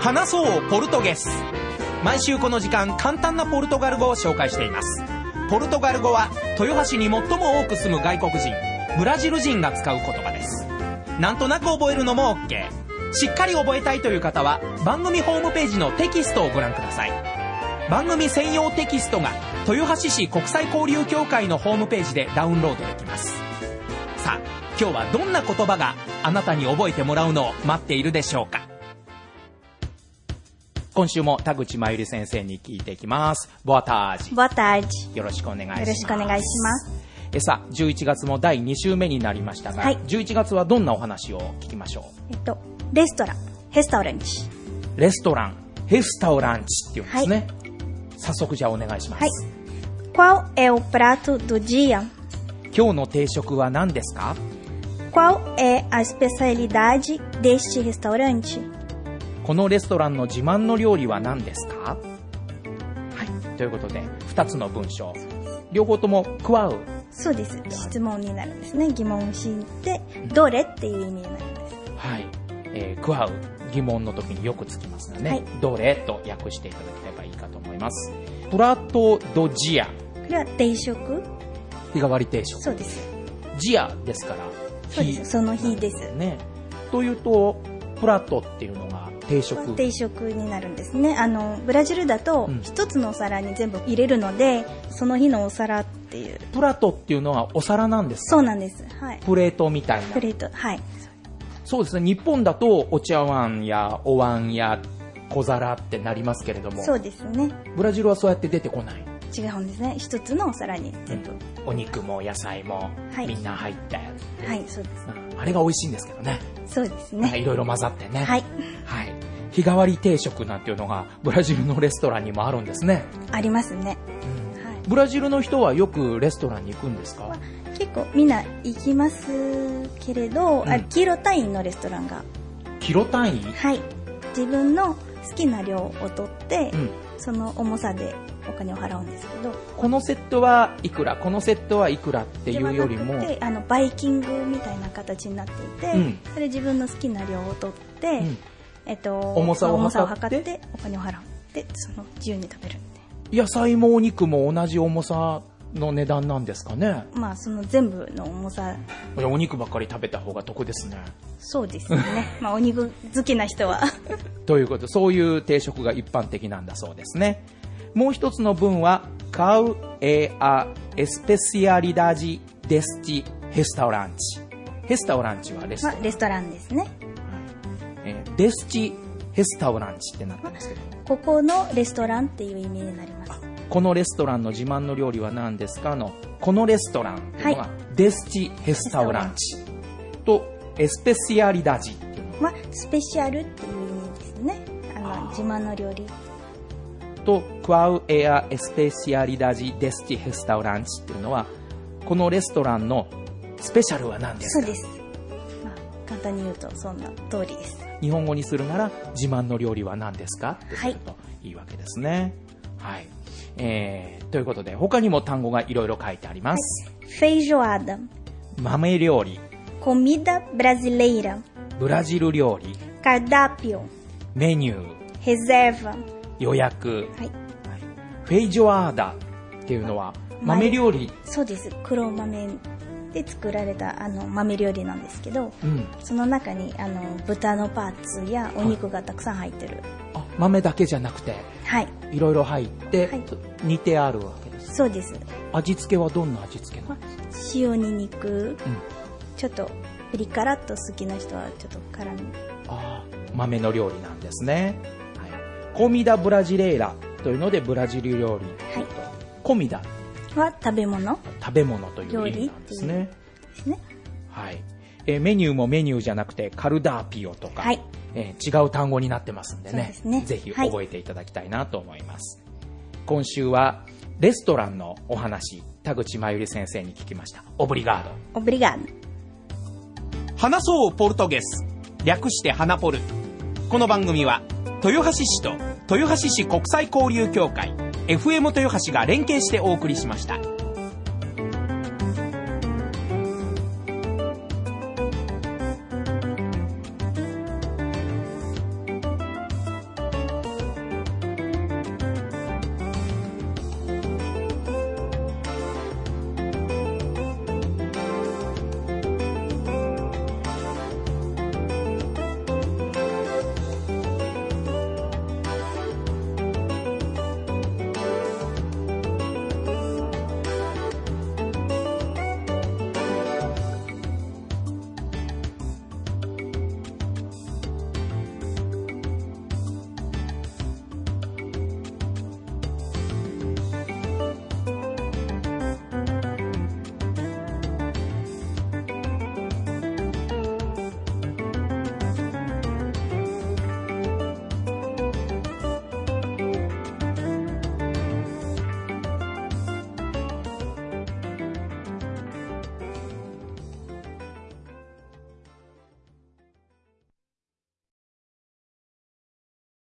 話そうポルトゲス。毎週この時間、簡単なポルトガル語を紹介しています。ポルトガル語は豊橋に最も多く住む外国人、ブラジル人が使う言葉です。なんとなく覚えるのも OK。 しっかり覚えたいという方は番組ホームページのテキストをご覧ください。番組専用テキストが豊橋市国際交流協会のホームページでダウンロードできます。さあ、今日はどんな言葉があなたに覚えてもらうのを待っているでしょうか。今週も田口真由里先生に聞いていきます。Boa tarde。 Boa tarde。 よろしくお願いします。 よろしくお願いします。 さあ、11月も第2週目になりましたが、はい、11月はどんなお話を聞きましょう。 レストラン、ヘスタウランチ。 レストラン、ヘスタウランチっていうんですね。はい、早速じゃあお願いします。はい。 Qual é o prato do dia？ 今日の定食は何ですか？ Qual é a especialidade deste restaurante？ このレストランの自慢の料理は何ですか？はい。ということで、2つの文章。両方ともクワウ。 そうです。質問になるんですね。疑問を知って、どれっていう意味になるんです。 はい。クワウ、疑問の時によくつきますのでね。はい、どれと訳していただければいいかと思います。プラトドジア。これは定食？ 日替わり定食。 そうです。 ジアですから。 そうです。その日です。 ね。というと、プラトっていうのが、定食になるんですね。ブラジルだと一つのお皿に全部入れるので、その日のお皿っていう。 プラトっていうのはお皿なんですか？ そうなんです。はい。 プレートみたいな。 プレート、はい。 そうですね。日本だとお茶碗やお椀や小皿ってなりますけれども。 そうですね。 ブラジルはそうやって出てこない。 違うんですね。一つのお皿に全部。 お肉も野菜もみんな入ったやつ。 はい、そうです。 あれが美味しいんですけどね。 そうですね。 いろいろ混ざってね。 はい。 はい。日替わり定食なんていうのがブラジルのレストランにもあるんですね。 ありますね。はい、 ブラジルの人はよくレストランに行くんですか？ 結構みんな行きますけれど、キロ単位のレストランが。 キロ単位？ はい。自分の好きな量を取って、その重さでお金を払うんですけど。 このセットはいくら、このセットはいくらっていうよりも。 バイキングみたいな形になっていて、それ自分の好きな量を取って、重さを測ってお金を払う。で、その自由に食べるんで。 野菜もお肉も同じ重さの値段なんですかね？ まあその全部の重さ。 お肉ばっかり食べた方が得ですね。 そうですね。まあお肉好きな人は。 ということで、そういう定食が一般的なんだそうですね。もう一つの文はQual é a especialidade deste restaurante？ヘスタウランチはレストラン。 レストランですね。 デスチヘスタウランチってなってますけど、 ここのレストランっていう意味になります。 このレストランの自慢の料理は何ですかのこのレストランっていうのが、デスチヘスタウランチとエスペシアリダジっていうのは、 スペシャルっていう意味ですね。自慢の料理とQual é a especialidade deste restauranteっていうのは、このレストランのスペシャルは何ですか？ そうです。簡単に言うとそんな通りです。 日本語にするなら自慢の料理は何ですかってするといいわけですね。はい。ということで他にも単語がいろいろ書いてあります。 Feijoada。 豆料理。 Comida brasileira。 ブラジル料理。 Cardápio。 メニュー。 Reserva。 予約。 はい。 フェイジョアーダっていうのは豆料理。 そうです。黒豆で作られた豆料理なんですけど、その中に豚のパーツやお肉がたくさん入ってる。 豆だけじゃなくて、 はい、 いろいろ入って、煮てあるわけです。 そうです。 味付けはどんな味付けなの？ 塩にんにく、ちょっとピリ辛っと好きな人はちょっと辛み。 豆の料理なんですね。はい、コミダブラジレーラというのでブラジル料理。はい、コミダは食べ物という意味なんですね。はい。メニューもメニューじゃなくてカルダーピオとか、違う単語になってますんでね。ぜひ覚えていただきたいなと思います。今週はレストランのお話、田口真由里先生に聞きました。オブリガード。 オブリガード。 話そうポルトゲス。略して花ポル。この番組は豊橋市と豊橋市国際交流協会 FM 豊橋が連携してお送りしました。